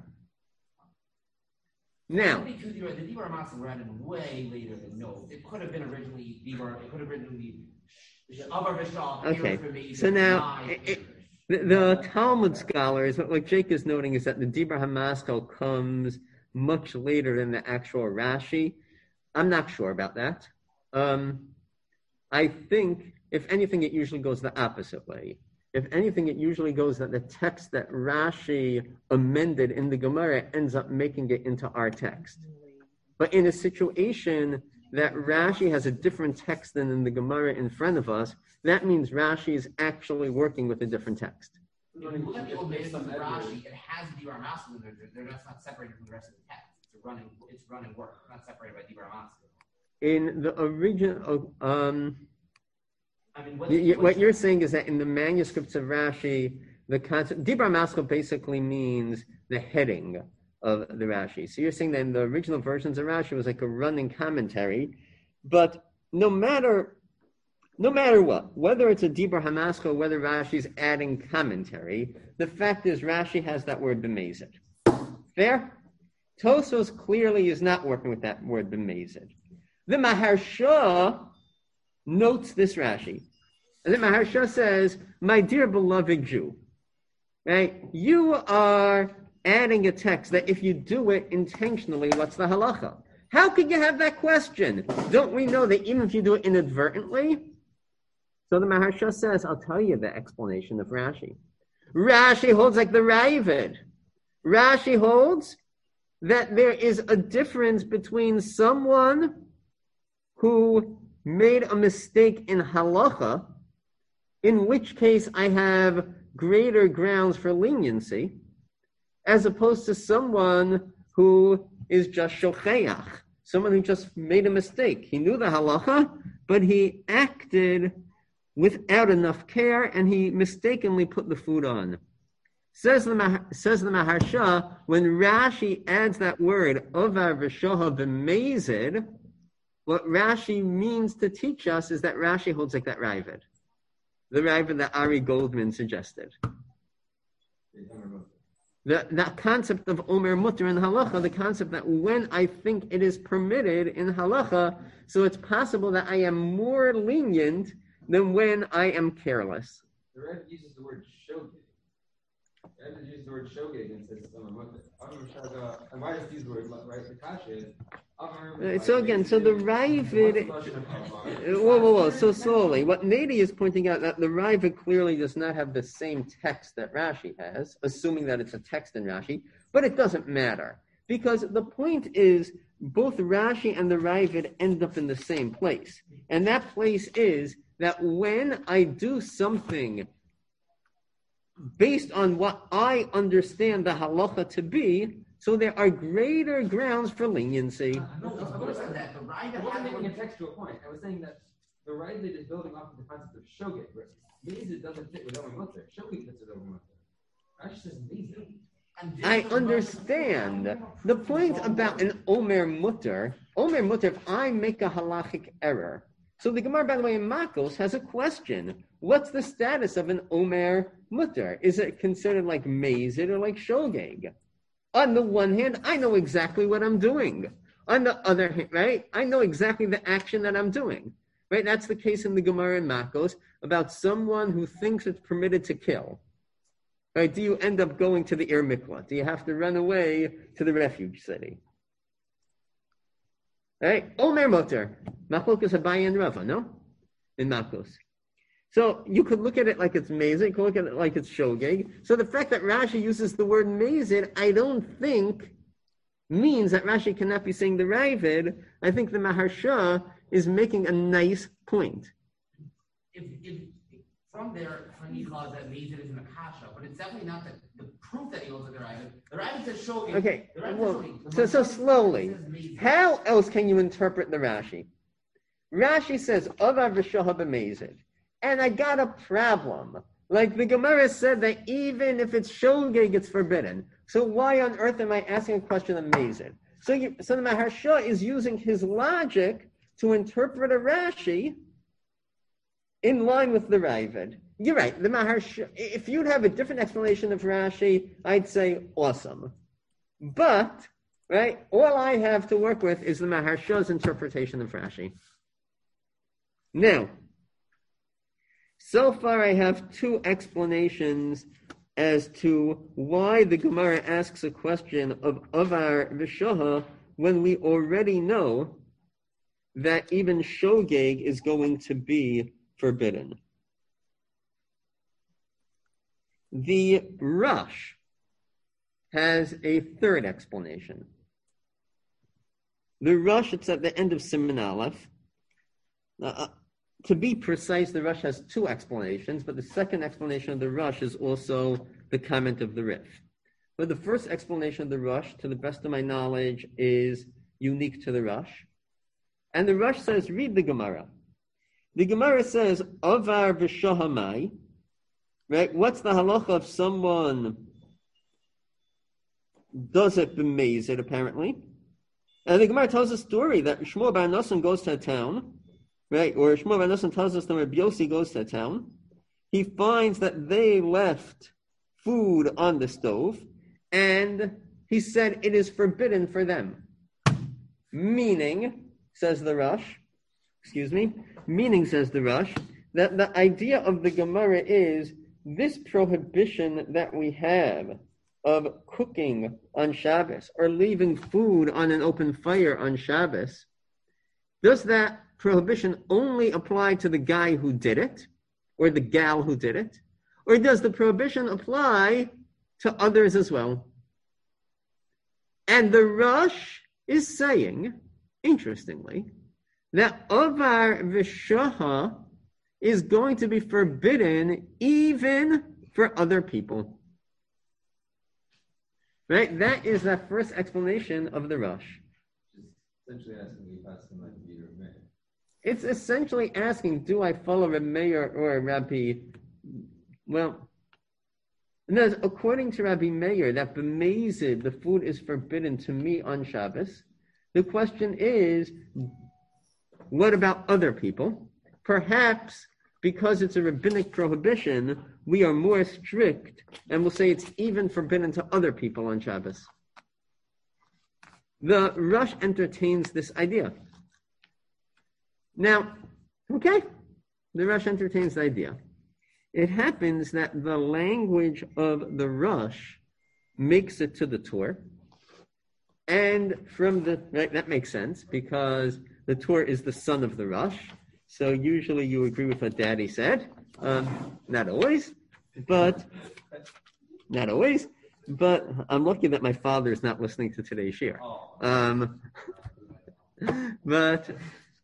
Now, the Dibra Hamaskal were added way later than no. It could have been originally Dibra. It could have originally Avar v'shoha. Okay. So now, it, it, the, the Talmud scholars, what Jake is noting is that the Dibra Hamaskal comes much later than the actual Rashi. I'm not sure about that. Um, I think, if anything, it usually goes the opposite way. If anything, it usually goes that the text that Rashi amended in the Gemara ends up making it into our text. But in a situation that Rashi has a different text than in the Gemara in front of us, that means Rashi is actually working with a different text. If you look at the old base of Rashi, it has the Dibra Hamaskal in there. They're just not separated from the rest of the text. It's running, it's running work, not separated by Dibra Hamaskal. In the original, um, I mean, what, you, what you're saying is that in the manuscripts of Rashi, the concept Dibra Hamaskal basically means the heading of the Rashi. So you're saying that in the original versions of Rashi, it was like a running commentary, but no matter. No matter what, whether it's a Dibra Hamaskal, whether Rashi's adding commentary, the fact is Rashi has that word b'mezid. Fair? Tosos clearly is not working with that word b'mezid. The Maharsha notes this Rashi. And the Maharsha says, my dear beloved Jew, right? You are adding a text that if you do it intentionally, what's the halacha? How could you have that question? Don't we know that even if you do it inadvertently? So the Maharsha says, I'll tell you the explanation of Rashi. Rashi holds like the Ravid. Rashi holds that there is a difference between someone who made a mistake in halacha, in which case I have greater grounds for leniency, as opposed to someone who is just shocheach, someone who just made a mistake. He knew the halacha, but he acted without enough care, and he mistakenly put the food on. Says the, says the Maharsha, when Rashi adds that word, Ovar v'shoha b'mezid, what Rashi means to teach us is that Rashi holds like that Ravid. The Ravid that Ari Goldman suggested. The, that concept of Omer Mutter in Halacha, the concept that when I think it is permitted in Halacha, so it's possible that I am more lenient than when I am careless. The Rebbe uses the word shogeg. The Rebbe uses the word shogeg and says Omer Mutter. And why does he use the word right? The kasha is Uh, so again, so the Ravid, whoa, whoa, whoa, so slowly. What Nady is pointing out that the Ravid clearly does not have the same text that Rashi has, assuming that it's a text in Rashi, but it doesn't matter. Because the point is, both Rashi and the Ravid end up in the same place. And that place is that when I do something based on what I understand the halacha to be, so there are greater grounds for leniency. Uh, no, of course I that. The Ravid wasn't making a text to a point. I was saying that the Ravid is building off of the concept of shogeg. Mezid doesn't fit with Omer Mutter. Shogeg fits with Omer Mutter. Rashi says mezid. I understand. The point about an Omer Mutter, Omer Mutter, if I make a halachic error. So the Gemara, by the way, in Makos has a question. What's the status of an Omer Mutter? Is it considered like mezid or like shogeg? On the one hand, I know exactly what I'm doing. On the other hand, right, I know exactly the action that I'm doing. Right, that's the case in the Gemara in Makos about someone who thinks it's permitted to kill. Right, do you end up going to the Ir Mikvah? Do you have to run away to the refuge city? Right, Omer Mutter. Machlokas Abaye and Rava, no? In Makos. So you could look at it like it's mezid, you could look at it like it's shogeg. So the fact that Rashi uses the word mezid, I don't think means that Rashi cannot be saying the Ravid. I think the Maharsha is making a nice point. If, if from there, he calls that mezid is in the kasha, but it's definitely not the, the proof that he holds with the Ravid. The Ravid says shogeg. Okay, well, shogeg. so, so slowly. How else can you interpret the Rashi? Rashi says, Ovar v'shoha b'mezid. And I got a problem. Like the Gemara said that even if it's shogeg, it's forbidden. So why on earth am I asking a question of mezid? So, you, so the Maharsha is using his logic to interpret a Rashi in line with the Ravid. You're right. The Maharsha. If you'd have a different explanation of Rashi, I'd say awesome. But right, all I have to work with is the Maharsha's interpretation of Rashi. Now. So far, I have two explanations as to why the Gemara asks a question of Avar v'shoha when we already know that even shogeg is going to be forbidden. The Rush has a third explanation. The Rush, it's at the end of Siman Aleph. Uh, To be precise, the Rush has two explanations, but the second explanation of the Rush is also the comment of the Rif. But the first explanation of the Rush, to the best of my knowledge, is unique to the Rush. And the Rush says, read the Gemara. The Gemara says, Avar v'shohamai, right? What's the halacha if someone does it b'mezid, apparently? And the Gemara tells a story that Shmuel bar Nosson goes to a town, right, or Shmuel bar Nosson tells us that Rabbi Yossi goes to a town. He finds that they left food on the stove, and he said it is forbidden for them. Meaning, says the Rush, excuse me, meaning, says the Rush, that the idea of the Gemara is this prohibition that we have of cooking on Shabbos or leaving food on an open fire on Shabbos, does that prohibition only apply to the guy who did it or the gal who did it? or does the prohibition apply to others as well? And the Rosh is saying, interestingly, that Avar V'Shaha is going to be forbidden even for other people. Right? That is that first explanation of the Rosh. Essentially asking you pass him like Peter or Meir. It's essentially asking, do I follow a Meir or a Rabbi? Well, no, according to Rabbi Meir, that b'mezid, the food is forbidden to me on Shabbos. The question is, what about other people? Perhaps because it's a rabbinic prohibition, we are more strict and we'll say it's even forbidden to other people on Shabbos. The Rosh entertains this idea. Now, okay, the Rosh entertains the idea. It happens that the language of the Rosh makes it to the Torah, and from the, right, that makes sense because the Torah is the son of the Rosh, so usually you agree with what Daddy said. Um, not always, but not always, but I'm lucky that my father is not listening to today's shir. Um, but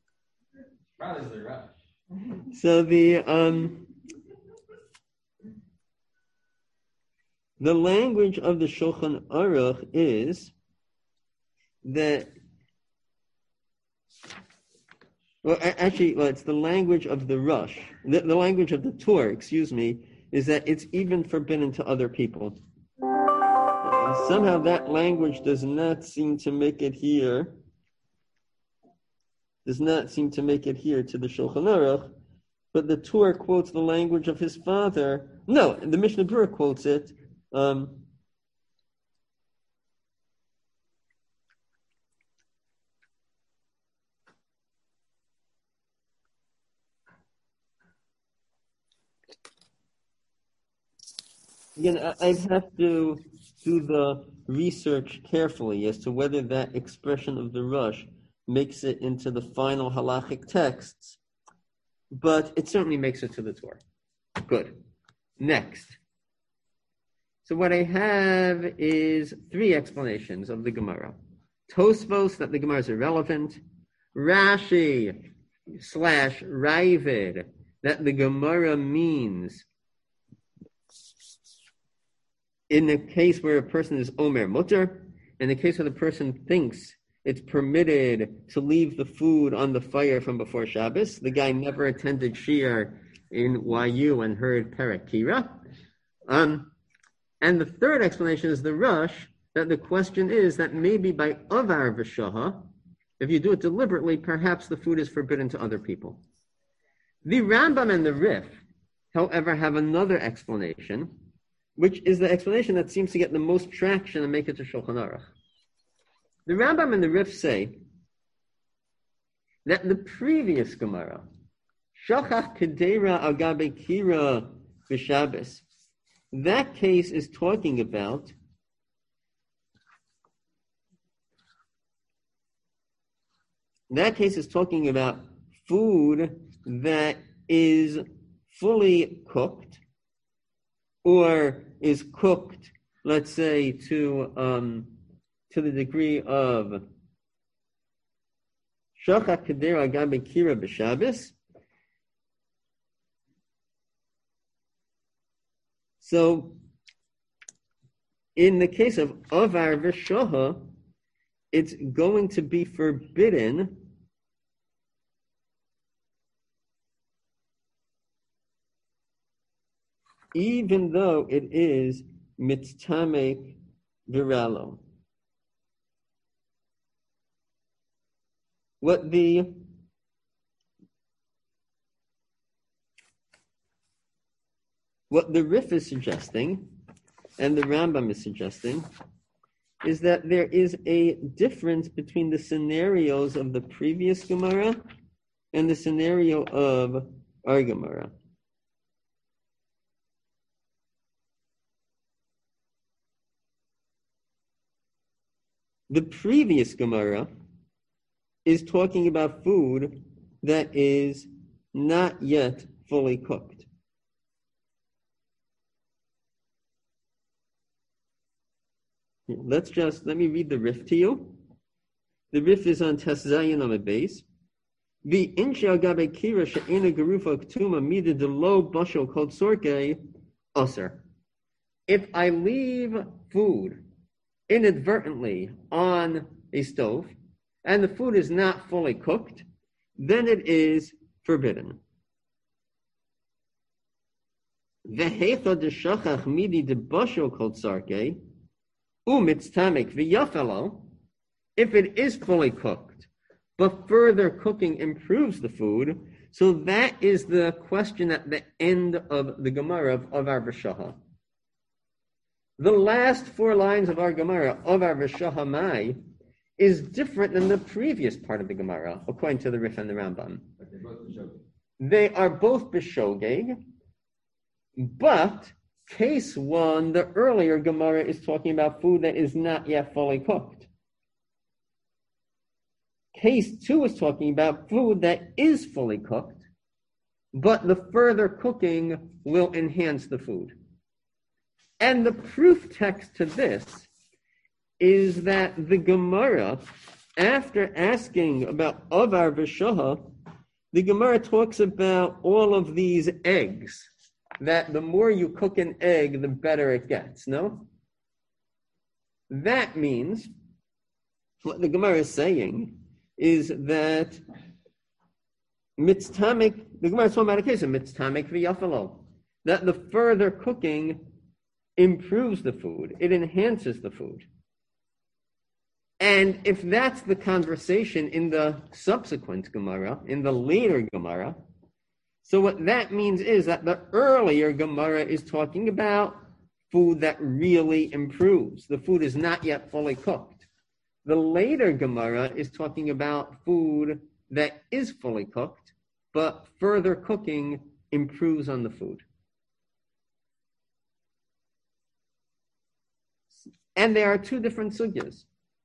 so the um, the language of the Shulchan Aruch is that, well, actually, well, it's the language of the Rosh, the, the language of the Torah, excuse me, is that it's even forbidden to other people. Uh, somehow that language does not seem to make it here, does not seem to make it here to the Shulchan Aruch, but the Torah quotes the language of his father. No, the Mishnah Berurah quotes it. Um, Again, I'd have to do the research carefully as to whether that expression of the Rosh makes it into the final halachic texts, but it certainly makes it to the Torah. Good. Next. So what I have is three explanations of the Gemara. Tosfos, that the Gemara is irrelevant. Rashi slash Ravid, that the Gemara means in the case where a person is Omer Mutter, in the case where the person thinks it's permitted to leave the food on the fire from before Shabbos. The guy never attended Shir in Y U and heard Perek Kira. Um, and the third explanation is the Rosh, that the question is that maybe by Avar V'Shaha, if you do it deliberately, perhaps the food is forbidden to other people. The Rambam and the Rif, however, have another explanation, which is the explanation that seems to get the most traction and make it to Shulchan Aruch. The Rambam and the Rif say that the previous Gemara, Shachach Kedera Agabe Kira B'Shabbos, that case is talking about that case is talking about food that is fully cooked or is cooked, let's say, to um, to the degree of Shachach Kedera Agabe Kira B'Shabbos. So, in the case of Avar V'Shaha, it's going to be forbidden even though it is Mitztamek Viralo. What the What the Rif is suggesting, and the Rambam is suggesting, is that there is a difference between the scenarios of the previous Gemara and the scenario of our Gemara. The previous Gemara is talking about food that is not yet fully cooked. let's just, let me read the Rif to you. The Rif is on Tes Zayin on the base. The Insha Gabe Kira She'ena Garufa Ktuma Mida de Lo Bashal Kod Sorke Usser. If I leave food inadvertently on a stove and the food is not fully cooked, then it is forbidden. Vehecha de Shachach Midi de Bashal Kod Sorke Umitztamik V'Yafelo. If it is fully cooked, but further cooking improves the food, so that is the question at the end of the Gemara of, of our V'Shaha. The last four lines of our Gemara of our V'Shaha Mai is different than the previous part of the Gemara, according to the Rif and the Rambam. But they're both b'shogeg. They are both b'shogeg, but case one, the earlier Gemara is talking about food that is not yet fully cooked. Case two is talking about food that is fully cooked, but the further cooking will enhance the food. And the proof text to this is that the Gemara, after asking about Avar V'Shaha, the Gemara talks about all of these eggs, that the more you cook an egg, the better it gets, no? That means, what the Gemara is saying is that mitztamik, the Gemara is talking about a case of mitztamik v'yafalo, that the further cooking improves the food, it enhances the food. And if that's the conversation in the subsequent Gemara, in the later Gemara, so what that means is that the earlier Gemara is talking about food that really improves. The food is not yet fully cooked. The later Gemara is talking about food that is fully cooked, but further cooking improves on the food. And there are two different sugyas.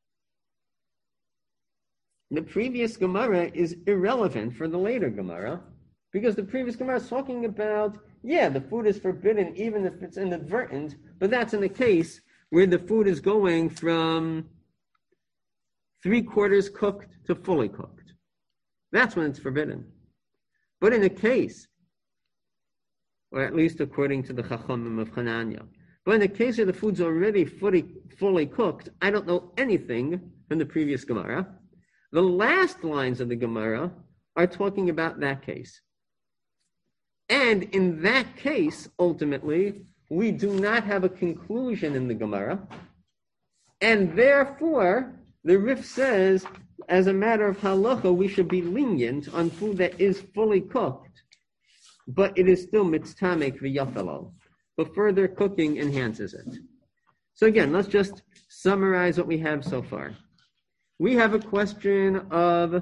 The previous Gemara is irrelevant for the later Gemara, because the previous Gemara is talking about, yeah, the food is forbidden even if it's inadvertent, but that's in a case where the food is going from three quarters cooked to fully cooked. That's when it's forbidden. But in a case, or at least according to the Chachamim of Hananya, but in a case where the food's already fully, fully cooked, I don't know anything from the previous Gemara. The last lines of the Gemara are talking about that case. And in that case, ultimately, we do not have a conclusion in the Gemara. And therefore, the Rif says, as a matter of halacha, we should be lenient on food that is fully cooked, but it is still mitztamik v'yafelo. But further cooking enhances it. So again, let's just summarize what we have so far. We have a question of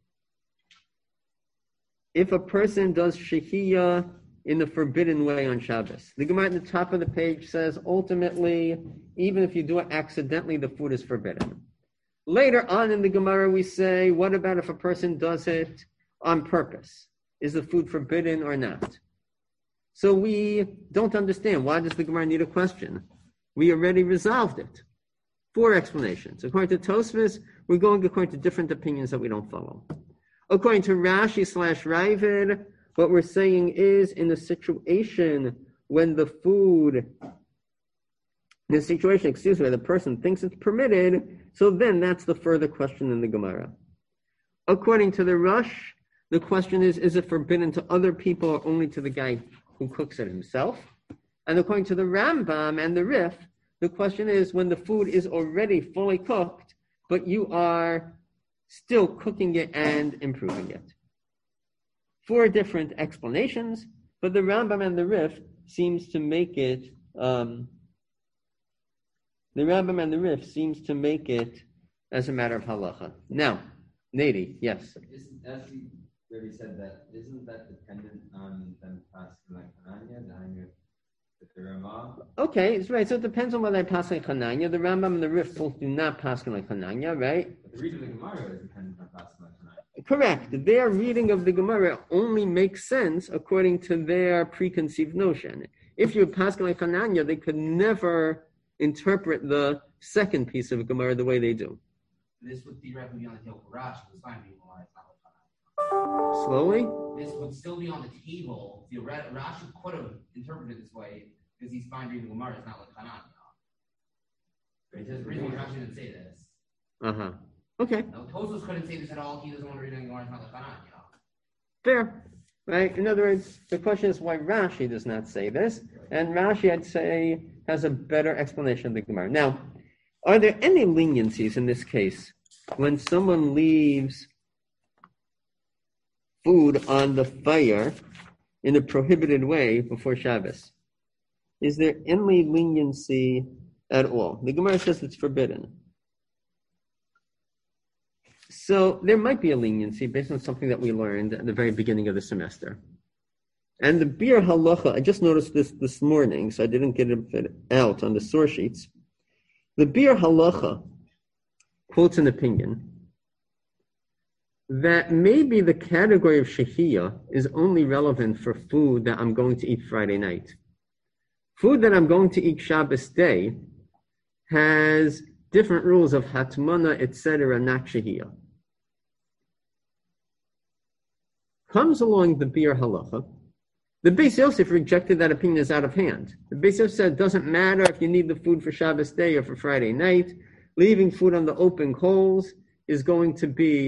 if a person does shehiyah in the forbidden way on Shabbos. The Gemara at the top of the page says, ultimately, even if you do it accidentally, the food is forbidden. Later on in the Gemara, we say, what about if a person does it on purpose? Is the food forbidden or not? So we don't understand. Why does the Gemara need a question? We already resolved it. Four explanations. According to Tosfos, we're going according to different opinions that we don't follow. According to Rashi slash Ravid, what we're saying is in the situation when the food, in the situation, excuse me, the person thinks it's permitted, so then that's the further question in the Gemara. According to the Rush, the question is, is it forbidden to other people or only to the guy who cooks it himself? And according to the Rambam and the Rif, the question is when the food is already fully cooked, but you are still cooking it and improving it. Four different explanations, but the Rambam and the Rif seems to make it, um, the Rambam and the Rif seems to make it as a matter of halacha. Now, Nady, yes? Isn't, as we already said that, isn't that dependent on them passing like Hananya, the Hananya, the Ramah? Okay, it's right. So it depends on whether I pass like Hananya. The Rambam and the Rif both do not pass like Hananya, right? But the reading of the Gemara is dependent on passing like Hananya. Correct. Their reading of the Gemara only makes sense according to their preconceived notion. If you pass like Hananya, they could never interpret the second piece of Gemara the way they do. This would theoretically be on the table for Rashi. It's fine being Gemara. It's not like Slowly? This would still be on the table. Theoret- Rashi could have interpreted it this way because he's fine reading Gemara. It's not like Hanan. There's a reason why Rashi didn't say this. Uh-huh. Okay. No, Tosfos couldn't say this at all. He doesn't want to read any Gemara. It's not like Hanan. You know? Fair. Right? In other words, the question is why Rashi does not say this. And Rashi, I'd say, has a better explanation of the Gemara. Now, are there any leniencies in this case when someone leaves food on the fire in a prohibited way before Shabbos? Is there any leniency at all? The Gemara says it's forbidden. So there might be a leniency based on something that we learned at the very beginning of the semester. And the Bir Halacha, I just noticed this this morning, so I didn't get it out on the source sheets. The Bir Halacha quotes an opinion that maybe the category of Shehiyah is only relevant for food that I'm going to eat Friday night. Food that I'm going to eat Shabbos day has different rules of Hatmana, et cetera, not Shehiyah. Comes along the Bir Halacha. The Beis Yosef rejected that opinion as out of hand. The Beis Yosef said it doesn't matter if you need the food for Shabbos day or for Friday night. Leaving food on the open coals is going to be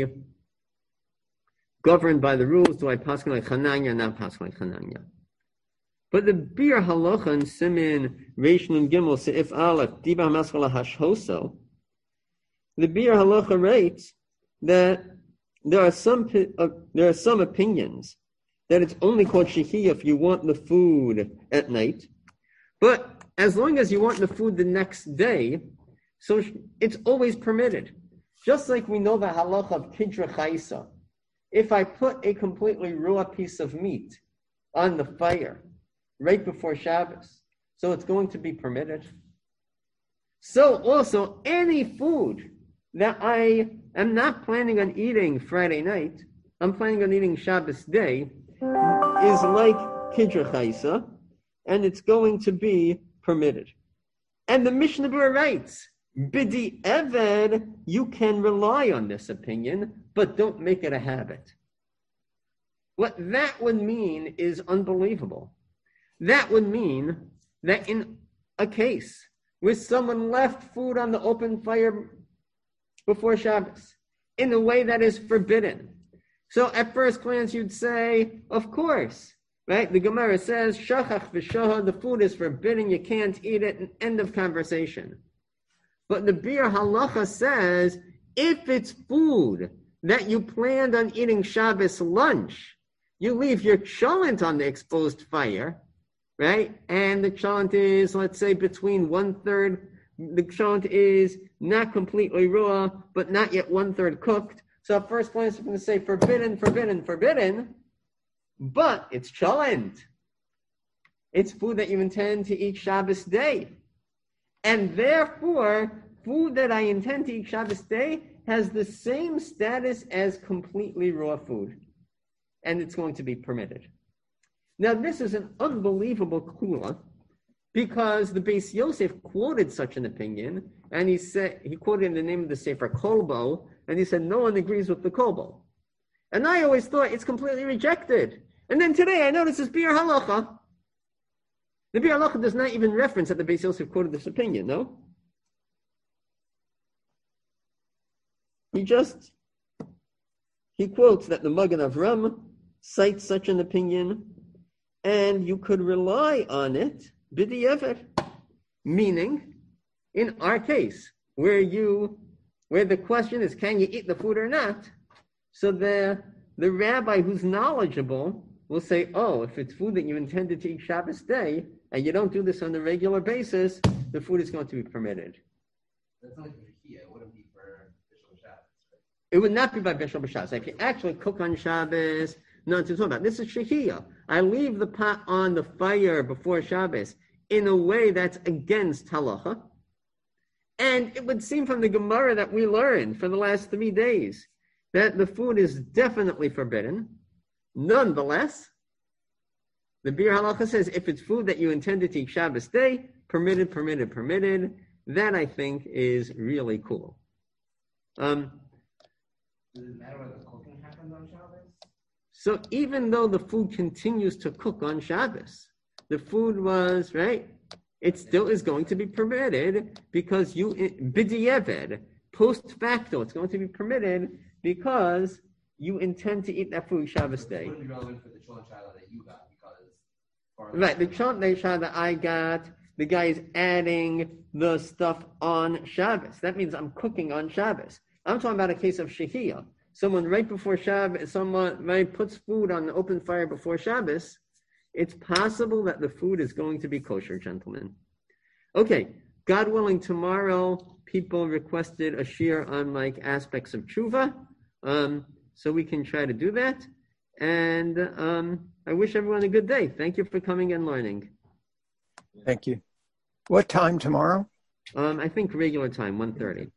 governed by the rules. Do I paskin like Chananya, not paskin like Chananya? But the Bir Halacha in Simin Reish Nun Gimel Seif Aleph Diba Maskala Hashhoso, the Bir Halacha writes that there are some uh, there are some opinions that it's only called Shehiyah if you want the food at night, but as long as you want the food the next day, so it's always permitted. Just like we know the halacha of Kidra Chaisa. If I put a completely raw piece of meat on the fire right before Shabbos, so it's going to be permitted. So also, any food that I am not planning on eating Friday night, I'm planning on eating Shabbos day, is like Kidra Chaisa, and it's going to be permitted. And the Mishnah Berurah writes, Bidi Eved, you can rely on this opinion, but don't make it a habit. What that would mean is unbelievable. That would mean that in a case where someone left food on the open fire before Shabbos in a way that is forbidden. So at first glance you'd say, of course, right? The Gemara says, Shachach v'shoha, the food is forbidden, you can't eat it, and end of conversation. But the Bir Halacha says, if it's food that you planned on eating Shabbos lunch, you leave your cholent on the exposed fire, right? And the cholent is, let's say, between one-third, the cholent is not completely raw, but not yet one-third cooked. So at first glance, we're going to say forbidden, forbidden, forbidden, but it's cholent. It's food that you intend to eat Shabbos day. And therefore, food that I intend to eat Shabbos day has the same status as completely raw food. And it's going to be permitted. Now, this is an unbelievable kula, because the Beis Yosef quoted such an opinion, and he said he quoted in the name of the Sefer Kolbo, and he said no one agrees with the Kolbo. And I always thought it's completely rejected. And then today I noticed this Bir Halacha. The Bir Halacha does not even reference that the Beis Yosef quoted this opinion, no? He just, he quotes that the Magen Avram cites such an opinion, and you could rely on it, b'di'evet, meaning, in our case, where you, where the question is, can you eat the food or not? So the the rabbi who's knowledgeable will say, oh, if it's food that you intended to eat Shabbos day, and you don't do this on a regular basis, the food is going to be permitted. That's not like Shehiyah. It wouldn't be for Bishul Shabbos. It would not be by Bishul B'Shabbos. If you actually cook on Shabbos, none to talk about. This is Shehiyah. I leave the pot on the fire before Shabbos in a way that's against halacha. And it would seem from the Gemara that we learned for the last three days that the food is definitely forbidden. Nonetheless, the Bir Halacha says if it's food that you intended to eat Shabbos day, permitted, permitted, permitted. That I think is really cool. Um, Does it matter whether the cooking happens on Shabbos? so even though the food continues to cook on Shabbos, the food was, right, it still is going to be permitted because you, b'di'evet, post facto, it's going to be permitted because you intend to eat that food Shabbos It day. wouldn't be relevant for the children child that you got because. Right, the chant shah that I got, the guy is adding the stuff on Shabbos. That means I'm cooking on Shabbos. I'm talking about a case of shehiyah. Someone right before Shabbos, someone right puts food on the open fire before Shabbos. It's possible that the food is going to be kosher, gentlemen. Okay, God willing, tomorrow people requested a shir on like aspects of tshuva, um, so we can try to do that. And um, I wish everyone a good day. Thank you for coming and learning. Thank you. What time tomorrow? Um, I think regular time, one thirty.